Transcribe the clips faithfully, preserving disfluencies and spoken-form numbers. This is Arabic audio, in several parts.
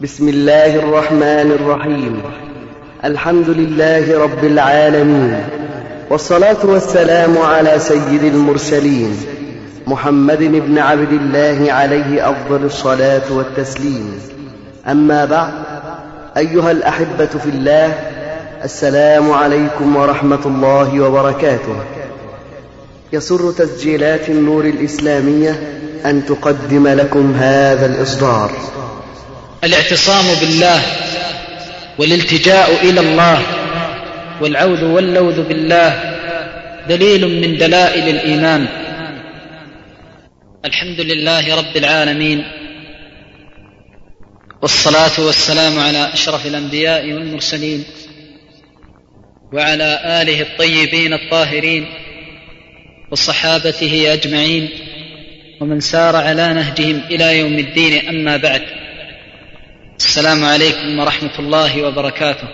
بسم الله الرحمن الرحيم. الحمد لله رب العالمين، والصلاة والسلام على سيد المرسلين محمد بن عبد الله عليه أفضل الصلاة والتسليم. أما بعد، أيها الأحبة في الله، السلام عليكم ورحمة الله وبركاته. يسر تسجيلات النور الإسلامية أن تقدم لكم هذا الإصدار. الاعتصام بالله والالتجاء إلى الله والعوذ واللوذ بالله دليل من دلائل الإيمان. الحمد لله رب العالمين، والصلاة والسلام على أشرف الأنبياء والمرسلين وعلى آله الطيبين الطاهرين وصحابته أجمعين ومن سار على نهجهم إلى يوم الدين. أما بعد، السلام عليكم ورحمة الله وبركاته.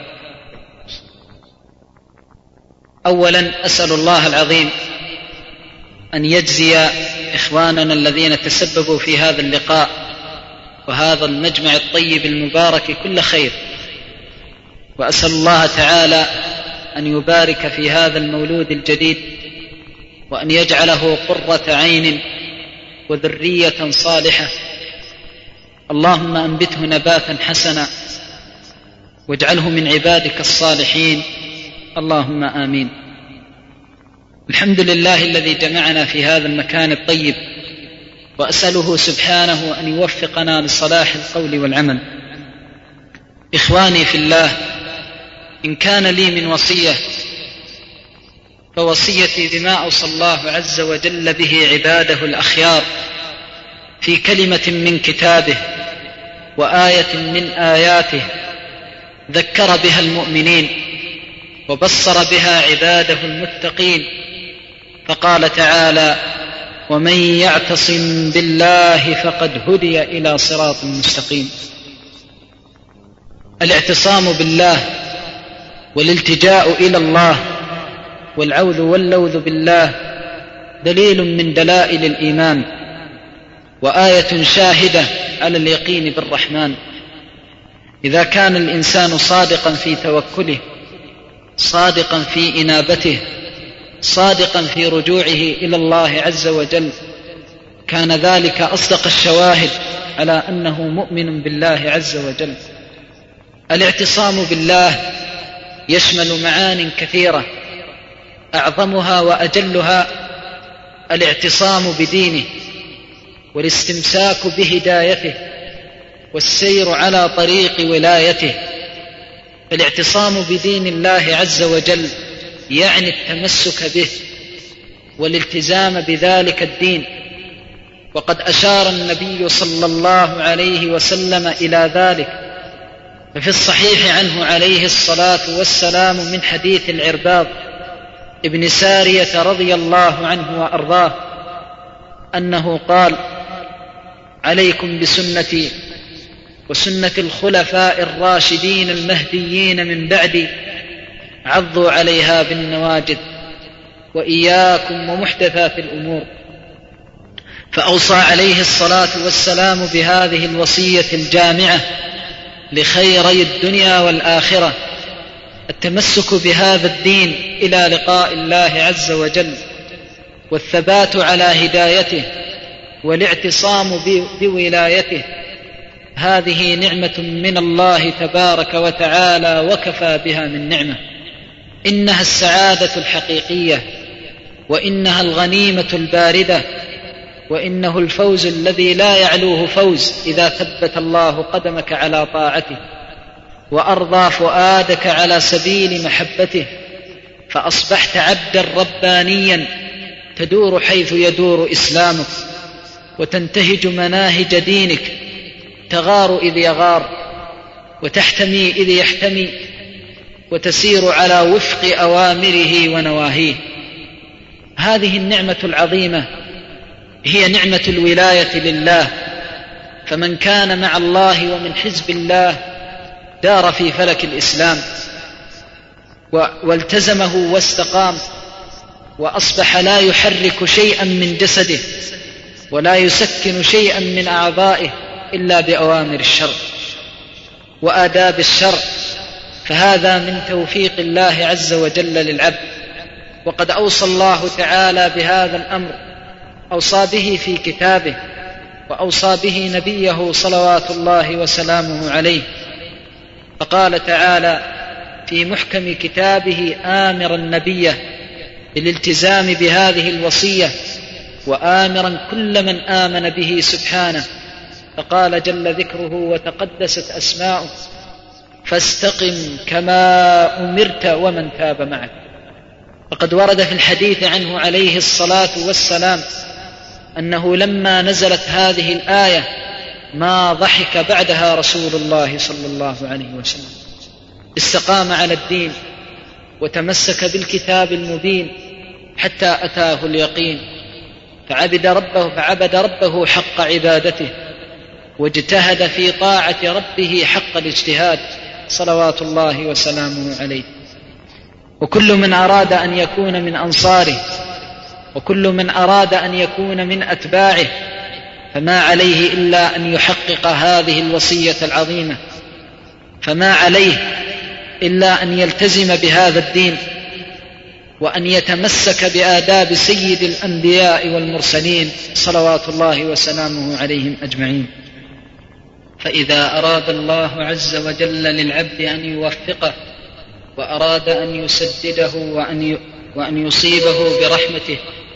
أولا أسأل الله العظيم أن يجزي إخواننا الذين تسببوا في هذا اللقاء وهذا المجمع الطيب المبارك كل خير، وأسأل الله تعالى أن يبارك في هذا المولود الجديد وأن يجعله قرة عين وذرية صالحة. اللهم أنبته نباتا حسنا واجعله من عبادك الصالحين، اللهم آمين. الحمد لله الذي جمعنا في هذا المكان الطيب، وأسأله سبحانه أن يوفقنا لصلاح القول والعمل. إخواني في الله، إن كان لي من وصية فوصيتي بما أوصى الله عز وجل به عباده الأخيار في كلمة من كتابه وآية من آياته ذكر بها المؤمنين وبصر بها عباده المتقين، فقال تعالى: ومن يعتصم بالله فقد هدي إلى صراط مستقيم. الاعتصام بالله والالتجاء إلى الله والعوذ واللوذ بالله دليل من دلائل الإيمان، وآية شاهدة على اليقين بالرحمن. إذا كان الإنسان صادقا في توكله، صادقا في إنابته، صادقا في رجوعه إلى الله عز وجل، كان ذلك أصدق الشواهد على أنه مؤمن بالله عز وجل. الاعتصام بالله يشمل معان كثيرة، أعظمها وأجلها الاعتصام بدينه والاستمساك بهدايته والسير على طريق ولايته. فالاعتصام بدين الله عز وجل يعني التمسك به والالتزام بذلك الدين، وقد أشار النبي صلى الله عليه وسلم إلى ذلك. ففي الصحيح عنه عليه الصلاة والسلام من حديث العرباض ابن سارية رضي الله عنه وأرضاه أنه قال: عليكم بسنتي وسنة الخلفاء الراشدين المهديين من بعدي، عضوا عليها بالنواجذ، وإياكم ومحدثات الأمور. فأوصى عليه الصلاة والسلام بهذه الوصية الجامعة لخيري الدنيا والآخرة: التمسك بهذا الدين إلى لقاء الله عز وجل، والثبات على هدايته، والاعتصام بولايته. هذه نعمة من الله تبارك وتعالى، وكفى بها من نعمة. إنها السعادة الحقيقية، وإنها الغنيمة الباردة، وإنه الفوز الذي لا يعلوه فوز إذا ثبت الله قدمك على طاعته وأرضى فؤادك على سبيل محبته، فأصبحت عبدا ربانيا تدور حيث يدور إسلامك، وتنتهج مناهج دينك، تغار إذ يغار وتحتمي إذ يحتمي، وتسير على وفق أوامره ونواهيه. هذه النعمة العظيمة هي نعمة الولاية لله، فمن كان مع الله ومن حزب الله دار في فلك الإسلام والتزمه واستقام، وأصبح لا يحرك شيئا من جسده ولا يسكن شيئا من أعضائه إلا بأوامر الشرع. وآداب الشرع، فهذا من توفيق الله عز وجل للعبد. وقد أوصى الله تعالى بهذا الأمر، أوصى به في كتابه، وأوصى به نبيه صلوات الله وسلامه عليه. فقال تعالى في محكم كتابه آمرا نبيه بالالتزام بهذه الوصية، وآمرا كل من آمن به سبحانه، فقال جل ذكره وتقدست أسماؤه: فاستقم كما أمرت ومن تاب معك. فقد ورد في الحديث عنه عليه الصلاة والسلام أنه لما نزلت هذه الآية ما ضحك بعدها رسول الله صلى الله عليه وسلم، استقام على الدين وتمسك بالكتاب المبين حتى أتاه اليقين، فعبد ربه, فعبد ربه حق عبادته، واجتهد في طاعة ربه حق الاجتهاد صلوات الله وسلامه عليه. وكل من أراد أن يكون من أنصاره، وكل من أراد أن يكون من أتباعه، فما عليه إلا أن يحقق هذه الوصية العظيمة، فما عليه إلا أن يلتزم بهذا الدين، وأن يتمسك بآداب سيد الأنبياء والمرسلين صلوات الله وسلامه عليهم أجمعين. فإذا أراد الله عز وجل للعبد أن يوفقه، وأراد أن يسدده وأن وأن يصيبه برحمته،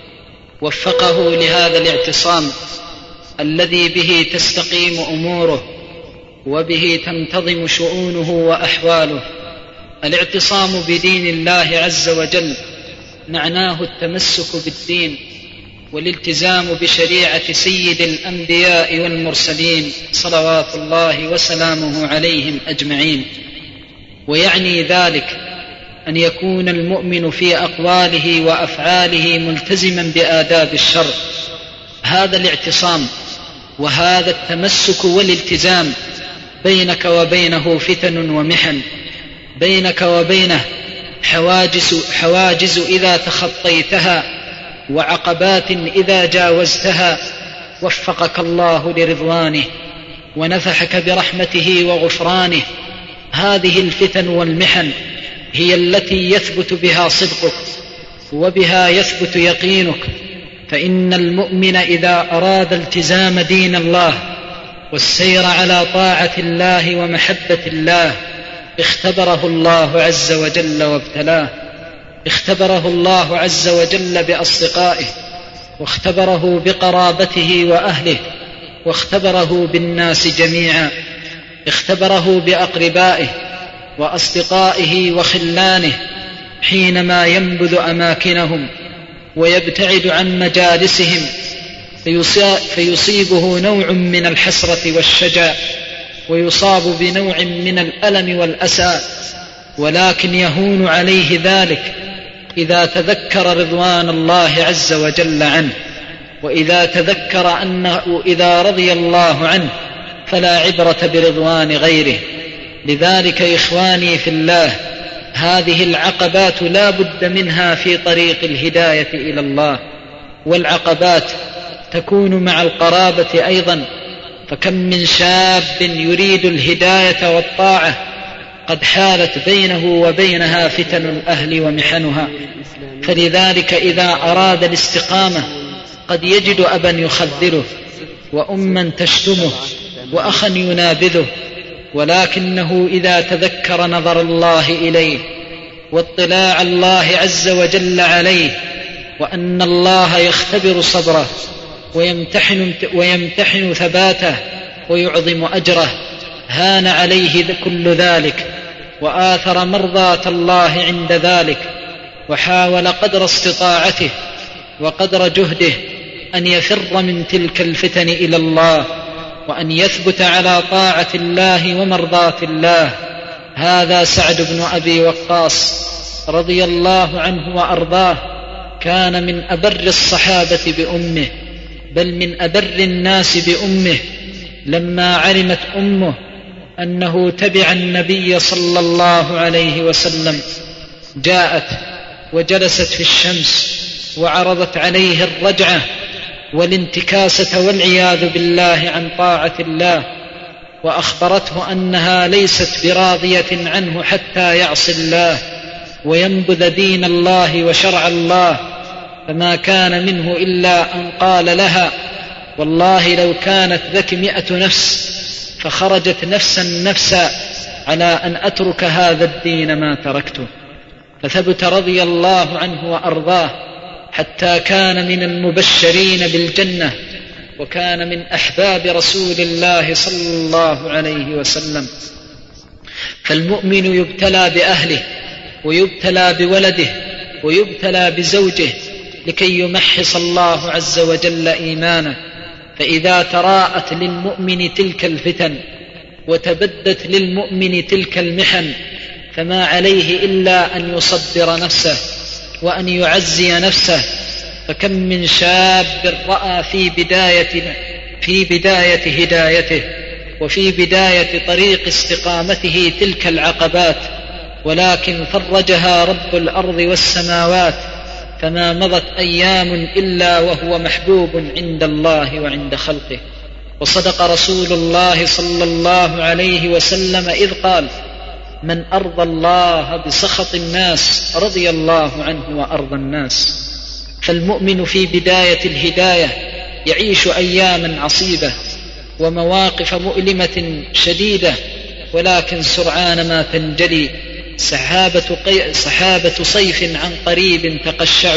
وفقه لهذا الاعتصام الذي به تستقيم أموره وبه تنتظم شؤونه وأحواله. الاعتصام بدين الله عز وجل معناه التمسك بالدين والالتزام بشريعة سيد الأنبياء والمرسلين صلوات الله وسلامه عليهم أجمعين. ويعني ذلك أن يكون المؤمن في أقواله وأفعاله ملتزما بآداب الشرع. هذا الاعتصام وهذا التمسك والالتزام بينك وبينه فتن ومحن، بينك وبينه حواجز, حواجز إذا تخطيتها، وعقبات إذا جاوزتها وفقك الله لرضوانه ونفحك برحمته وغفرانه. هذه الفتن والمحن هي التي يثبت بها صدقك وبها يثبت يقينك. فإن المؤمن إذا أراد التزام دين الله والسير على طاعة الله ومحبة الله اختبره الله عز وجل وابتلاه، اختبره الله عز وجل بأصدقائه، واختبره بقرابته وأهله، واختبره بالناس جميعا، اختبره بأقربائه وأصدقائه وخلانه حينما ينبذ أماكنهم ويبتعد عن مجالسهم، فيصيبه نوع من الحسرة والشجا، ويصاب بنوع من الألم والأسى، ولكن يهون عليه ذلك إذا تذكر رضوان الله عز وجل عنه، وإذا تذكر أنه إذا رضي الله عنه فلا عبرة برضوان غيره. لذلك إخواني في الله، هذه العقبات لا بد منها في طريق الهداية إلى الله، والعقبات تكون مع القرابة أيضا، فكم من شاب يريد الهداية والطاعة قد حالت بينه وبينها فتن الأهل ومحنها. فلذلك إذا أراد الاستقامة قد يجد أبا يخذله، وأما تشتمه، وأخا ينابذه، ولكنه إذا تذكر نظر الله إليه واطلاع الله عز وجل عليه، وأن الله يختبر صبره ويمتحن, ويمتحن ثباته ويعظم أجره، هان عليه كل ذلك، وآثر مرضاة الله عند ذلك، وحاول قدر استطاعته وقدر جهده أن يفر من تلك الفتن إلى الله، وأن يثبت على طاعة الله ومرضاة الله. هذا سعد بن أبي وقاص رضي الله عنه وأرضاه، كان من أبر الصحابة بأمه، بل من أبر الناس بأمه. لما علمت أمه أنه تبع النبي صلى الله عليه وسلم جاءت وجلست في الشمس وعرضت عليه الرجعة والانتكاسة والعياذ بالله عن طاعة الله، وأخبرته أنها ليست براضية عنه حتى يعصي الله وينبذ دين الله وشرع الله، فما كان منه إلا أن قال لها: والله لو كانت لك مئة نفس فخرجت نفسا نفسا على أن أترك هذا الدين ما تركته. فثبت رضي الله عنه وأرضاه حتى كان من المبشرين بالجنة، وكان من أحباب رسول الله صلى الله عليه وسلم. فالمؤمن يبتلى بأهله ويبتلى بولده ويبتلى بزوجه لكي يمحص الله عز وجل إيمانه. فإذا تراءت للمؤمن تلك الفتن وتبدت للمؤمن تلك المحن فما عليه إلا أن يصبر نفسه وأن يعزي نفسه. فكم من شاب رأى في بداية في بداية هدايته وفي بداية طريق استقامته تلك العقبات، ولكن فرجها رب الأرض والسماوات، فما مضت أيام إلا وهو محبوب عند الله وعند خلقه. وصدق رسول الله صلى الله عليه وسلم إذ قال: من أرضى الله بسخط الناس رضي الله عنه وأرضى الناس. فالمؤمن في بداية الهداية يعيش أياما عصيبة ومواقف مؤلمة شديدة، ولكن سرعان ما تنجلي سحابة, قي... سحابة صيف عن قريب تقشع.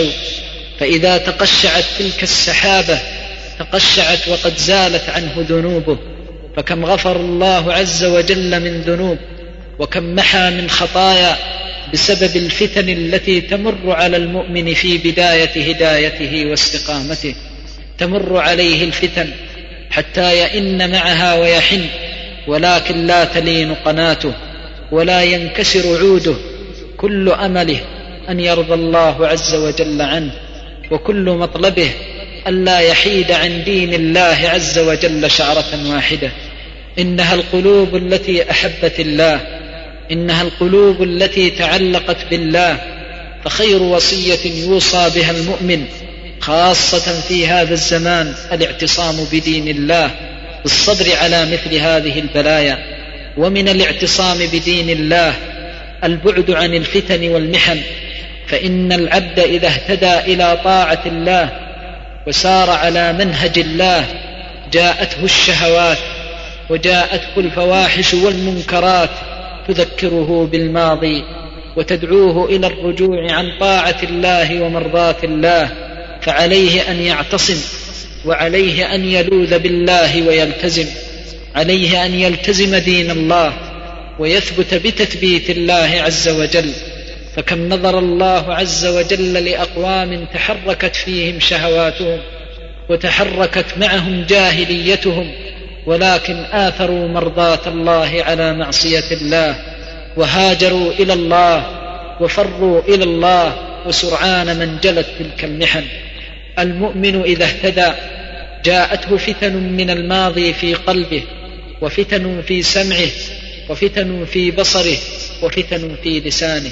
فإذا تقشعت تلك السحابة تقشعت وقد زالت عنه ذنوبه. فكم غفر الله عز وجل من ذنوب، وكم محى من خطايا بسبب الفتن التي تمر على المؤمن في بداية هدايته واستقامته. تمر عليه الفتن حتى يئن معها ويحن، ولكن لا تلين قناته ولا ينكسر عوده. كل أمله أن يرضى الله عز وجل عنه، وكل مطلبه ألا يحيد عن دين الله عز وجل شعرة واحدة. إنها القلوب التي أحبت الله، إنها القلوب التي تعلقت بالله. فخير وصية يوصى بها المؤمن خاصة في هذا الزمان الاعتصام بدين الله، بالصبر على مثل هذه البلايا. ومن الاعتصام بدين الله البعد عن الفتن والمحن، فإن العبد إذا اهتدى إلى طاعة الله وسار على منهج الله جاءته الشهوات وجاءته الفواحش والمنكرات تذكره بالماضي وتدعوه إلى الرجوع عن طاعة الله ومرضاة الله. فعليه أن يعتصم، وعليه أن يلوذ بالله ويلتزم، عليه أن يلتزم دين الله ويثبت بتثبيت الله عز وجل. فكم نظر الله عز وجل لأقوام تحركت فيهم شهواتهم وتحركت معهم جاهليتهم، ولكن آثروا مرضاة الله على معصية الله، وهاجروا إلى الله وفروا إلى الله، وسرعان من جلت تلك المحن. المؤمن إذا اهتدى جاءته فتن من الماضي في قلبه، وفتن في سمعه، وفتن في بصره، وفتن في لسانه،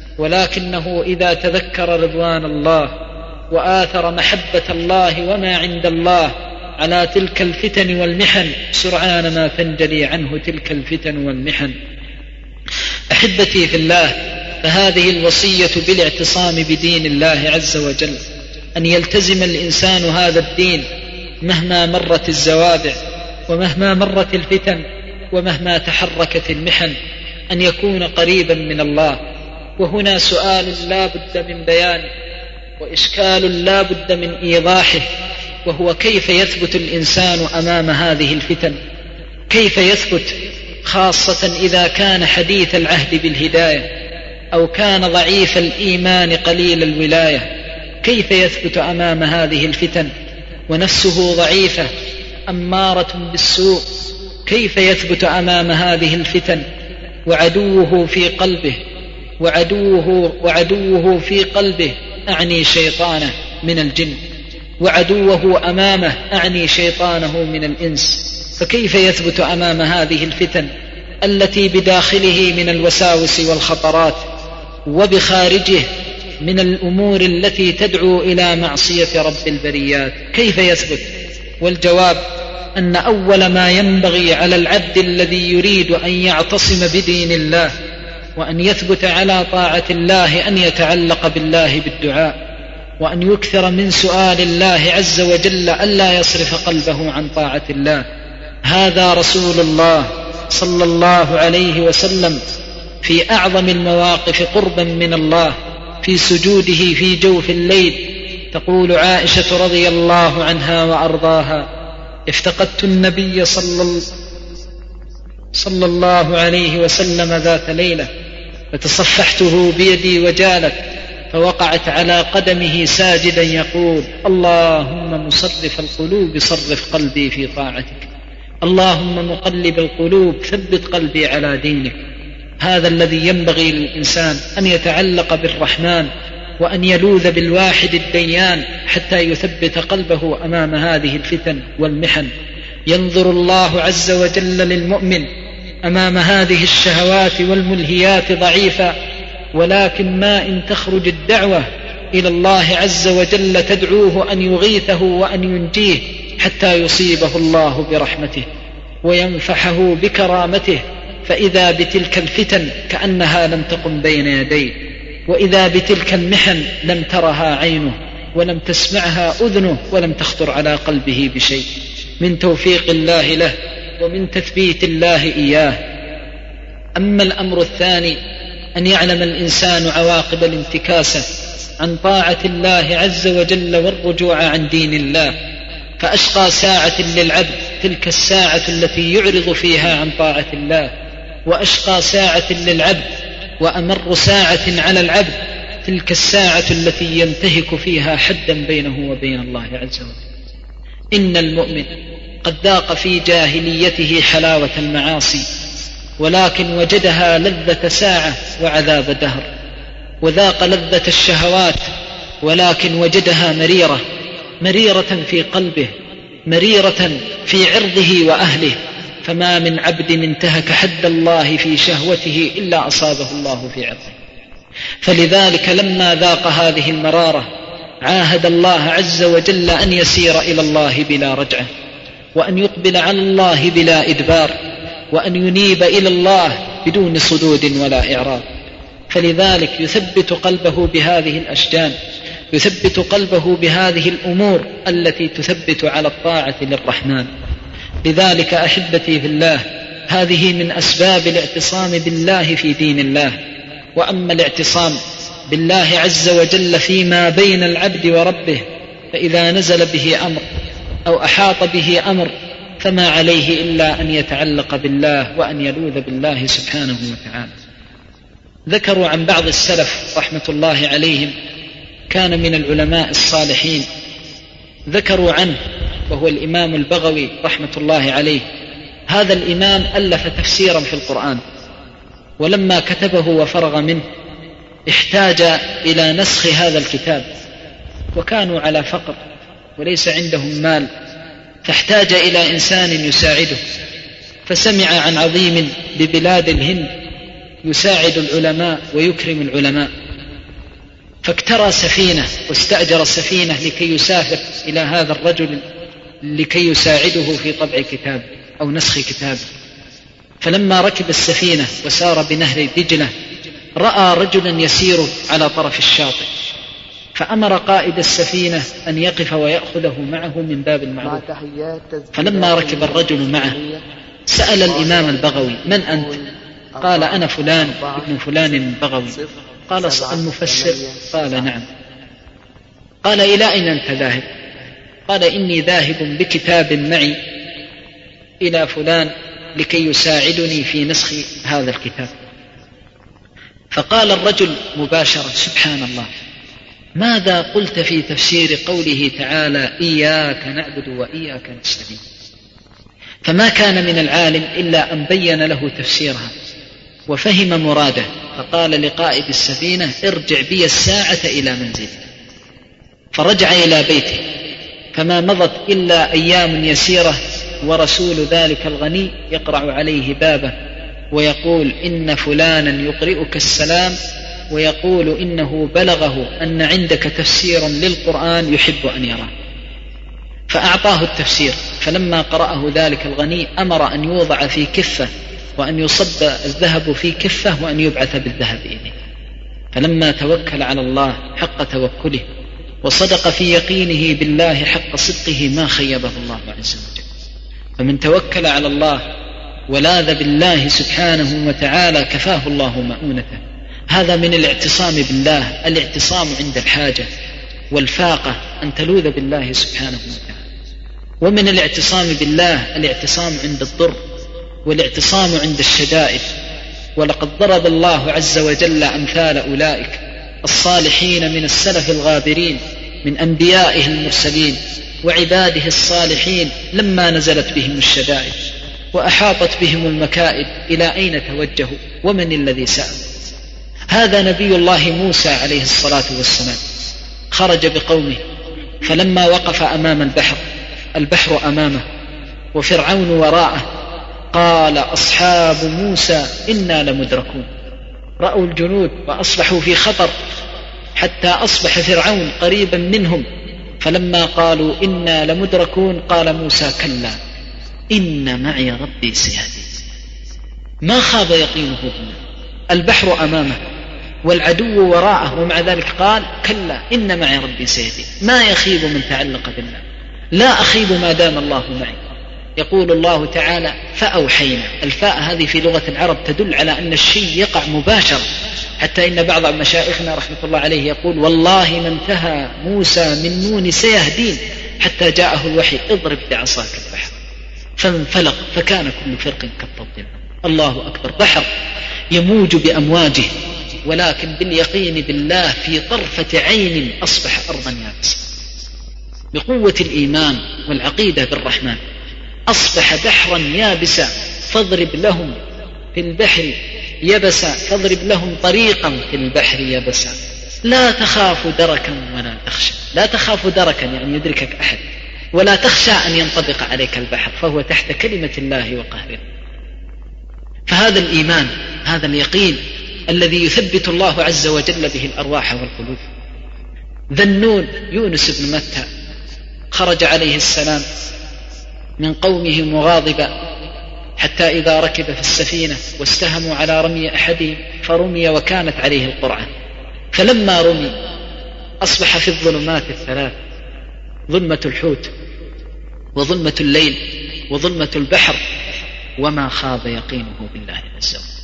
ولكنه إذا تذكر رضوان الله وآثر محبة الله وما عند الله على تلك الفتن والمحن سرعان ما تنجلي عنه تلك الفتن والمحن. أحبتي في الله، فهذه الوصية بالاعتصام بدين الله عز وجل، أن يلتزم الإنسان هذا الدين مهما مرت الزوابع ومهما مرت الفتن ومهما تحركت المحن، أن يكون قريبا من الله. وهنا سؤال لا بد من بيانه، وإشكال لا بد من إيضاحه، وهو كيف يثبت الإنسان أمام هذه الفتن؟ كيف يثبت، خاصة إذا كان حديث العهد بالهداية أو كان ضعيف الإيمان قليل الولاية؟ كيف يثبت أمام هذه الفتن ونفسه ضعيفة أمارة بالسوء؟ كيف يثبت أمام هذه الفتن وعدوه في قلبه وعدوه, وعدوه في قلبه أعني شيطانه من الجن، وعدوه أمامه أعني شيطانه من الإنس؟ فكيف يثبت أمام هذه الفتن التي بداخله من الوساوس والخطرات وبخارجه من الأمور التي تدعو إلى معصية رب البريات؟ كيف يثبت؟ والجواب أن أول ما ينبغي على العبد الذي يريد أن يعتصم بدين الله وأن يثبت على طاعة الله أن يتعلق بالله بالدعاء، وأن يكثر من سؤال الله عز وجل ألا يصرف قلبه عن طاعة الله. هذا رسول الله صلى الله عليه وسلم في أعظم المواقف قربا من الله في سجوده في جوف الليل. تقول عائشة رضي الله عنها وأرضاها: افتقدت النبي صلى صلى الله عليه وسلم ذات ليلة فتصفحته بيدي وجالت، فوقعت على قدمه ساجدا يقول: اللهم مصرف القلوب صرف قلبي في طاعتك، اللهم مقلب القلوب ثبت قلبي على دينك. هذا الذي ينبغي للإنسان أن يتعلق بالرحمن وأن يلوذ بالواحد الديان حتى يثبت قلبه أمام هذه الفتن والمحن. ينظر الله عز وجل للمؤمن أمام هذه الشهوات والملهيات ضعيفا، ولكن ما إن تخرج الدعوة إلى الله عز وجل تدعوه أن يغيثه وأن ينجيه حتى يصيبه الله برحمته وينفحه بكرامته، فإذا بتلك الفتن كأنها لم تقم بين يديه، وإذا بتلك المحن لم ترها عينه ولم تسمعها أذنه ولم تخطر على قلبه بشيء، من توفيق الله له ومن تثبيت الله إياه. أما الأمر الثاني أن يعلم الإنسان عواقب الانتكاسة عن طاعة الله عز وجل والرجوع عن دين الله، فأشقى ساعة للعبد تلك الساعة التي يعرض فيها عن طاعة الله، وأشقى ساعة للعبد وأمر ساعة على العبد تلك الساعة التي ينتهك فيها حدا بينه وبين الله عز وجل. إن المؤمن قد ذاق في جاهليته حلاوة المعاصي، ولكن وجدها لذة ساعة وعذاب دهر، وذاق لذة الشهوات ولكن وجدها مريرة، مريرة في قلبه، مريرة في عرضه وأهله. فما من عبد انتهك حد الله في شهوته إلا أصابه الله في عرضه. فلذلك لما ذاق هذه المرارة عاهد الله عز وجل أن يسير إلى الله بلا رجعة، وأن يقبل على الله بلا إدبار، وأن ينيب إلى الله بدون صدود ولا إعراض. فلذلك يثبت قلبه بهذه الأشجان، يثبت قلبه بهذه الأمور التي تثبت على الطاعة للرحمن. لذلك أحبتي في الله، هذه من أسباب الاعتصام بالله في دين الله. وأما الاعتصام بالله عز وجل فيما بين العبد وربه، فإذا نزل به أمر أو أحاط به أمر فما عليه إلا أن يتعلق بالله وأن يلوذ بالله سبحانه وتعالى. ذكروا عن بعض السلف رحمة الله عليهم، كان من العلماء الصالحين، ذكروا عنه وهو الإمام البغوي رحمة الله عليه. هذا الإمام ألف تفسيرا في القرآن، ولما كتبه وفرغ منه احتاج إلى نسخ هذا الكتاب، وكانوا على فقر وليس عندهم مال، فاحتاج إلى إنسان يساعده، فسمع عن عظيم ببلاد الهند يساعد العلماء ويكرم العلماء، فاكترى سفينة واستأجر السفينة لكي يسافر إلى هذا الرجل لكي يساعده في طبع كتاب أو نسخ كتاب. فلما ركب السفينة وسار بنهر دجلة رأى رجلا يسير على طرف الشاطئ، فأمر قائد السفينة أن يقف ويأخذه معه من باب المعروف. فلما ركب الرجل معه سأل الإمام البغوي: من أنت؟ قال: أنا فلان ابن فلان البغوي. قال: المفسر؟ قال: نعم. قال: إلى أين أنت ذاهب؟ قال: إني ذاهب بكتاب معي إلى فلان لكي يساعدني في نسخ هذا الكتاب. فقال الرجل مباشرة: سبحان الله، ماذا قلت في تفسير قوله تعالى: إياك نعبد وإياك نستعين؟ فما كان من العالم إلا أن بين له تفسيرها وفهم مراده، فقال لقائد السفينة: ارجع بي الساعة إلى منزلي. فرجع إلى بيته، فما مضت إلا أيام يسيرة ورسول ذلك الغني يقرع عليه بابه ويقول: إن فلانا يقرئك السلام ويقول إنه بلغه أن عندك تفسيرا للقرآن يحب أن يراه. فأعطاه التفسير فلما قرأه ذلك الغني أمر أن يوضع في كفة وأن يصب الذهب في كفة وأن يبعث بالذهب إليه. فلما توكل على الله حق توكله وصدق في يقينه بالله حق صدقه ما خيبه الله عز وجل. فمن توكل على الله ولاذ بالله سبحانه وتعالى كفاه الله مؤونته. هذا من الاعتصام بالله، الاعتصام عند الحاجة والفاقة أن تلوذ بالله سبحانه وتعالى. ومن الاعتصام بالله الاعتصام عند الضر والاعتصام عند الشدائد. ولقد ضرب الله عز وجل أمثال أولئك الصالحين من السلف الغابرين من أنبيائه المرسلين وعباده الصالحين لما نزلت بهم الشدائد وأحاطت بهم المكائد إلى أين توجهوا ومن الذي سأل. هذا نبي الله موسى عليه الصلاة والسلام خرج بقومه فلما وقف أمام البحر البحر أمامه وفرعون وراءه قال أصحاب موسى إنا لمدركون. رأوا الجنود وأصبحوا في خطر حتى أصبح فرعون قريبا منهم. فلما قالوا إنا لمدركون قال موسى كلا إن معي ربي سيهدين. ما خاب يقينه بالله، البحر أمامه والعدو وراءه ومع ذلك قال كلا إن معي ربي سيهدين. ما يخيب من تعلق بالله، لا أخيب ما دام الله معي. يقول الله تعالى فأوحينا. الفاء هذه في لغة العرب تدل على أن الشيء يقع مباشرة، حتى إن بعض مشايخنا رحمة الله عليه يقول والله ما انتهى موسى من نون سيهدين حتى جاءه الوحي اضرب بعصاك البحر فانفلق فكان كل فرق كالطود. الله أكبر. بحر يموج بأمواجه ولكن باليقين بالله في طرفة عين أصبح أرضا يابسة. بقوة الإيمان والعقيدة بالرحمن أصبح بحرا يابسا فاضرب لهم في البحر يبسا فاضرب لهم طريقا في البحر يبسا لا تخاف دركا ولا تخشى. لا تخاف دركا يعني يدركك أحد، ولا تخشى أن ينطبق عليك البحر فهو تحت كلمة الله وقهره. فهذا الإيمان هذا اليقين الذي يثبت الله عز وجل به الأرواح والقلوب. ذنون يونس بن متى خرج عليه السلام من قومه مغاضبا حتى إذا ركب في السفينة واستهموا على رمي أحدهم فرمي وكانت عليه القرعة. فلما رمي أصبح في الظلمات الثلاث، ظلمة الحوت وظلمة الليل وظلمة البحر، وما خاب يقينه بالله عز وجل.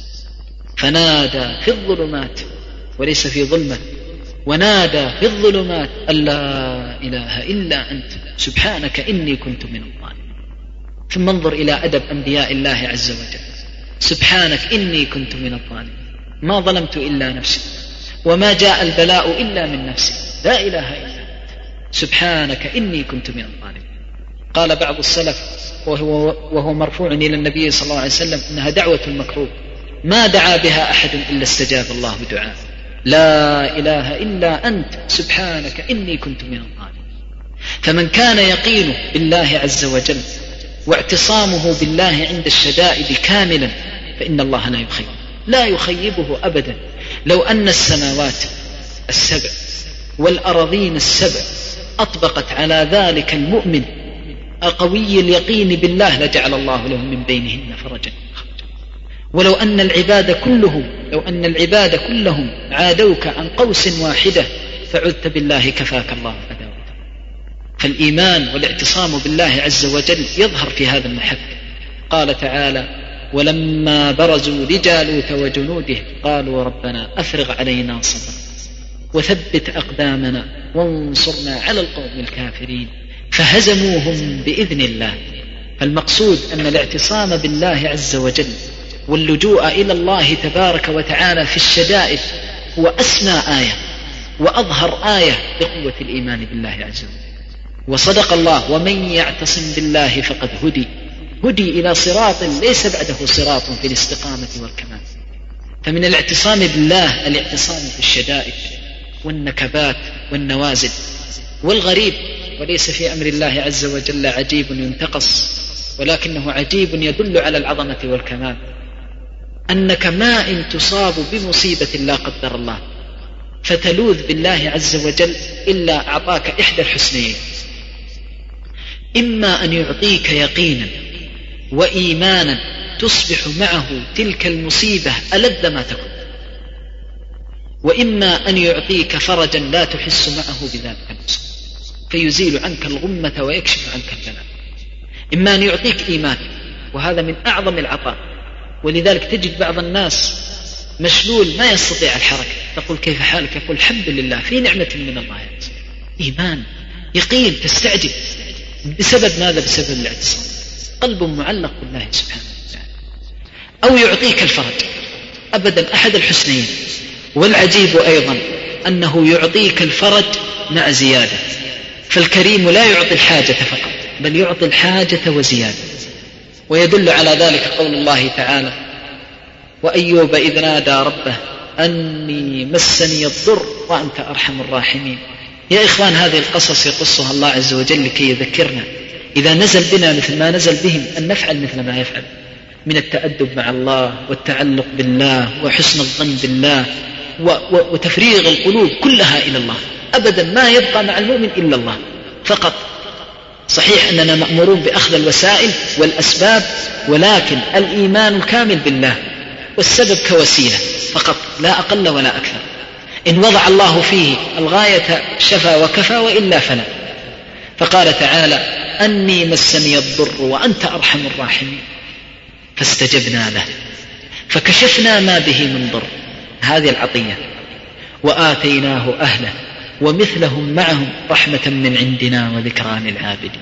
فنادى في الظلمات وليس في ظلمة، ونادى في الظلمات أن لا إله إلا أنت سبحانك إني كنت من الظالمين. ثم انظر إلى أدب أنبياء الله عز وجل. سبحانك إني كنت من الظالمين، ما ظلمت إلا نفسي وما جاء البلاء إلا من نفسي، لا إله إلا أنت سبحانك إني كنت من الظالمين. قال بعض السلف وهو, وهو مرفوع إلى النبي صلى الله عليه وسلم إنها دعوة المكروه ما دعا بها أحد إلا استجاب الله دعاء. لا إله إلا أنت سبحانك إني كنت من الظالمين. فمن كان يقينه بالله عز وجل واعتصامه بالله عند الشدائد كاملا فإن الله لا يخيب لا يخيبه أبدا. لو أن السماوات السبع والأراضين السبع أطبقت على ذلك المؤمن أقوي اليقين بالله لجعل الله له من بينهن فرجا. ولو أن العباد كلهم لو أن العباد كلهم عادوك عن قوس واحدة فعذت بالله كفاك الله عداوته. فالإيمان والاعتصام بالله عز وجل يظهر في هذا المحك. قال تعالى ولما برزوا لجالوت وجنوده قالوا ربنا أفرغ علينا صبرا وثبت أقدامنا وانصرنا على القوم الكافرين فهزموهم بإذن الله. فالمقصود أن الاعتصام بالله عز وجل واللجوء إلى الله تبارك وتعالى في الشدائد هو أسمى آية وأظهر آية لقوة الإيمان بالله عز وجل. وصدق الله ومن يعتصم بالله فقد هدي هدي إلى صراط ليس بعده صراط في الاستقامة والكمال. فمن الاعتصام بالله الاعتصام في الشدائد والنكبات والنوازل والغريب. وليس في أمر الله عز وجل عجيب ينتقص ولكنه عجيب يدل على العظمة والكمال. أنك ما إن تصاب بمصيبة لا قدر الله فتلوذ بالله عز وجل إلا أعطاك إحدى الحسنين. إما أن يعطيك يقينا وإيمانا تصبح معه تلك المصيبة ألذ ما تكون، وإما أن يعطيك فرجا لا تحس معه بذلك المصيبة فيزيل عنك الغمة ويكشف عنك البلاء. إما أن يعطيك إيمان، وهذا من أعظم العطاء، ولذلك تجد بعض الناس مشلول ما يستطيع الحركة، تقول كيف حالك؟ يقول الحمد لله في نعمة من الله، إيمان يقين تستعجب. بسبب ماذا؟ بسبب الاعتصام، قلب معلق بالله سبحانه وتعالى. أو يعطيك الفرج، أبدا أحد الحسنين. والعجيب أيضا أنه يعطيك الفرج مع زيادة، فالكريم لا يعطي الحاجة فقط بل يعطي الحاجة وزيادة. ويدل على ذلك قول الله تعالى: وأيوب إذ نادى ربه أني مسني الضر وأنت أرحم الراحمين. يا إخوان، هذه القصص يقصها الله عز وجل لكي يذكرنا إذا نزل بنا مثل ما نزل بهم أن نفعل مثل ما يفعل من التأدب مع الله والتعلق بالله وحسن الظن بالله وتفريغ القلوب كلها إلى الله. أبدا ما يبقى مع المؤمن إلا الله فقط. صحيح أننا مأمورون بأخذ الوسائل والأسباب، ولكن الإيمان الكامل بالله والسبب كوسيلة فقط لا أقل ولا أكثر. إن وضع الله فيه الغاية شفى وكفى، وإلا فلا. فقال تعالى: أني مسني الضر وأنت أرحم الراحمين، فاستجبنا له فكشفنا ما به من ضر، هذه العطية، وآتيناه أهله ومثلهم معهم رحمة من عندنا وذكرى للعابدين.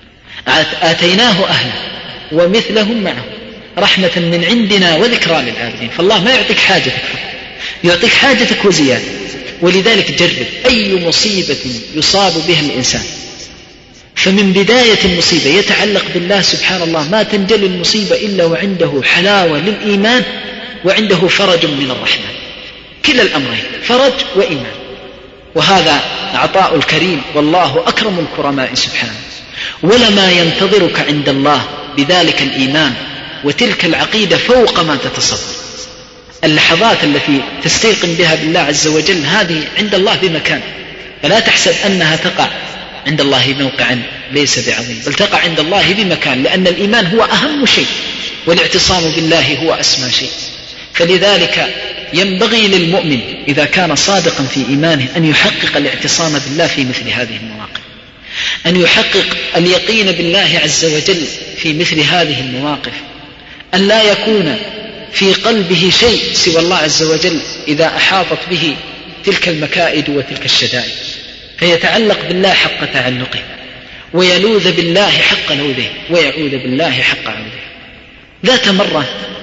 آتيناه أهله ومثلهم معهم رحمة من عندنا وذكرى للعابدين. فالله ما يعطيك حاجتك فقط، يعطيك حاجتك وزيادة. ولذلك جرب أي مصيبة يصاب بها الإنسان، فمن بداية المصيبة يتعلق بالله سبحان الله، ما تنجلي المصيبة إلا وعنده حلاوة للإيمان وعنده فرج من الرحمن، كلا الأمرين فرج وإيمان. وهذا عطاء الكريم، والله أكرم الكرماء سبحانه. ولما ينتظرك عند الله بذلك الإيمان وتلك العقيدة فوق ما تتصور. اللحظات التي تستيقن بها بالله عز وجل هذه عند الله بمكان، فلا تحسب أنها تقع عند الله موقعا ليس بعظيم، بل تقع عند الله بمكان، لأن الإيمان هو أهم شيء والاعتصام بالله هو أسمى شيء. فلذلك ينبغي للمؤمن إذا كان صادقا في إيمانه أن يحقق الاعتصام بالله في مثل هذه المواقف، أن يحقق اليقين بالله عز وجل في مثل هذه المواقف، أن لا يكون في قلبه شيء سوى الله عز وجل إذا أحاطت به تلك المكائد وتلك الشدائد، فيتعلق بالله حق تعلقه، ويلوذ بالله حق لوذه، ويعوذ بالله حق عوذه. ذات مرة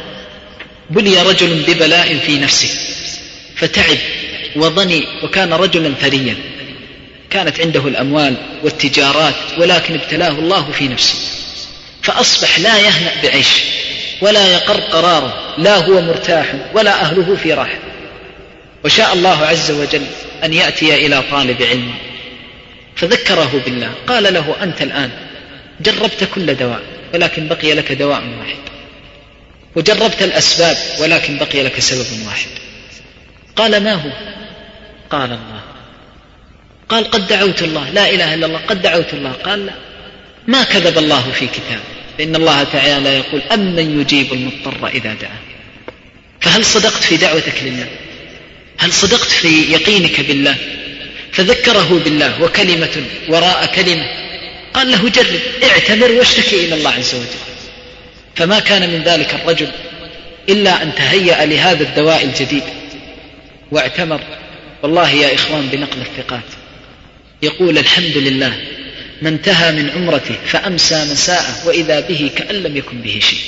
بلي رجل ببلاء في نفسه فتعب وضني، وكان رجلا ثريا، كانت عنده الأموال والتجارات، ولكن ابتلاه الله في نفسه، فأصبح لا يهنأ بعيش ولا يقر قراره، لا هو مرتاح ولا أهله في راحة. وشاء الله عز وجل أن يأتي إلى طالب علم فذكره بالله، قال له: أنت الآن جربت كل دواء ولكن بقي لك دواء واحد، وجربت الأسباب ولكن بقي لك سبب واحد. قال: ما هو؟ قال: الله. قال: قد دعوت الله، لا إله إلا الله، قد دعوت الله. قال: لا، ما كذب الله في كتابه، فإن الله تعالى يقول: أمن يجيب المضطر إذا دعاه. فهل صدقت في دعوتك لله؟ هل صدقت في يقينك بالله؟ فذكره بالله، وكلمة وراء كلمة. قال له: جرب، اعتمر واشتكي إلى الله عز وجل. فما كان من ذلك الرجل إلا أن تهيأ لهذا الدواء الجديد واعتمر. والله يا إخوان بنقل الثقات يقول: الحمد لله ما انتهى من عمرته فأمسى مساءه وإذا به كأن لم يكن به شيء،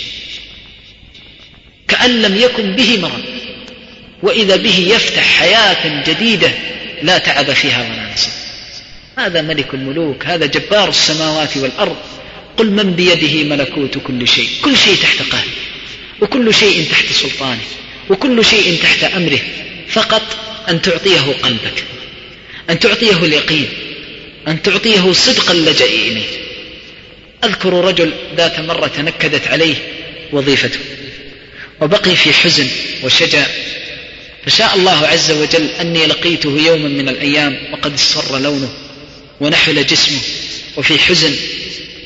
كأن لم يكن به مرض، وإذا به يفتح حياة جديدة لا تعب فيها ولا نصب. هذا ملك الملوك، هذا جبار السماوات والأرض. قل من بيده ملكوت كل شيء، كل شيء تحت قهره، وكل شيء تحت سلطانه، وكل شيء تحت أمره، فقط أن تعطيه قلبك، أن تعطيه اليقين، أن تعطيه صدق اللجأ إليه. أذكر رجل ذات مرة تنكدت عليه وظيفته وبقي في حزن وشجع، فشاء الله عز وجل أني لقيته يوما من الأيام وقد اصفر لونه ونحل جسمه وفي حزن،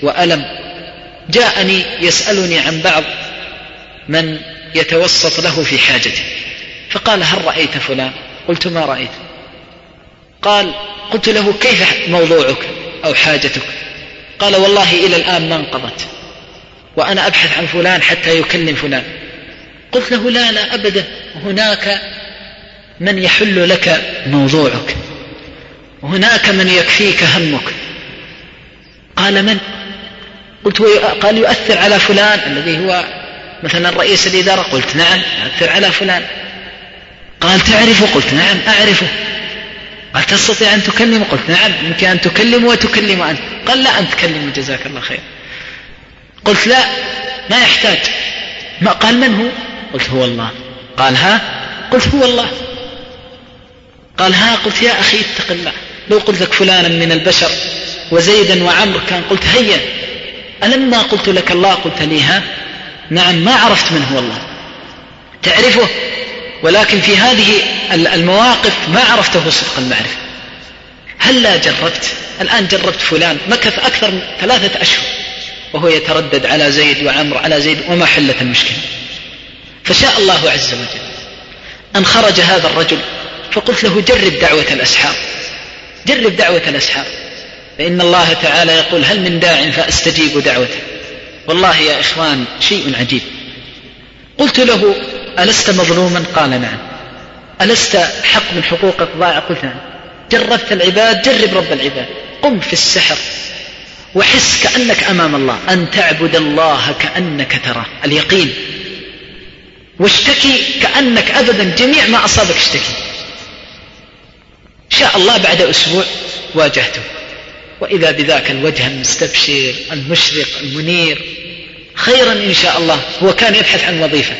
وألم. جاءني يسألني عن بعض من يتوسط له في حاجته، فقال: هل رأيت فلان؟ قلت: ما رأيت. قال: قلت له: كيف موضوعك أو حاجتك؟ قال: والله إلى الآن ما انقضت، وأنا أبحث عن فلان حتى يكلم فلان. قلت له: لا لا أبدا، هناك من يحل لك موضوعك، وهناك من يكفيك همك. قال: من؟ قلت: قال: يؤثر على فلان الذي هو مثلا رئيس الإدارة. قلت: نعم يؤثر على فلان. قال: تعرفه؟ قلت: نعم أعرفه. قال: تستطيع أن تكلمه؟ قلت: نعم يمكن أن تكلمه وتكلم أنت. قال: لا أنت تكلمه جزاك الله خير. قلت: لا ما يحتاج. ما قال: من هو؟ قلت: هو الله. قال: ها؟ قلت: هو الله. قال: ها؟ قلت: يا أخي اتق الله، لو قلت لك فلانا من البشر وزيدا وعمر كان قلت هيا، ألما قلت لك الله قلت لي ها؟ نعم ما عرفت من هو الله. تعرفه، ولكن في هذه المواقف ما عرفته صدق المعرفة. هل لا جربت؟ الآن جربت فلان مكث أكثر من ثلاثة أشهر وهو يتردد على زيد وعمر على زيد وما حلت المشكلة. فشاء الله عز وجل أن خرج هذا الرجل، فقلت له: جرب دعوة الأسحار، جرب دعوة الأسحار، فإن الله تعالى يقول: هل من داع فأستجيب دعوته. والله يا إخوان شيء عجيب. قلت له: ألست مظلوما؟ قال: نعم. ألست حق من حقوقك ضائع؟ قلت: نعم. جربت العباد؟ جرب رب العباد. قم في السحر وحس كأنك أمام الله، أن تعبد الله كأنك تراه، اليقين. واشتكي كأنك أبدا جميع ما أصابك اشتكي. شاء الله بعد أسبوع واجهته، وإذا بذاك الوجه المستبشر المشرق المنير، خيرا إن شاء الله. هو كان يبحث عن وظيفة.